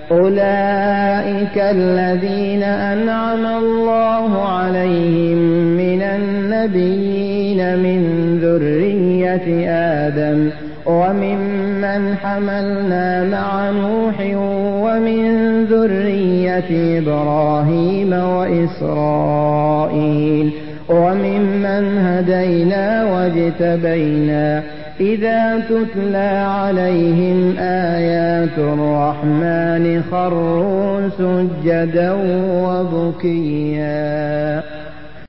أولئك الذين أنعم الله عليهم من النبيين من ذرية آدم وممن حملنا مع نوح ومن ذرية إبراهيم وإسرائيل وممن هدينا واجتبينا إذا تتلى عليهم آيات الرحمن خروا سجدا وبكيا.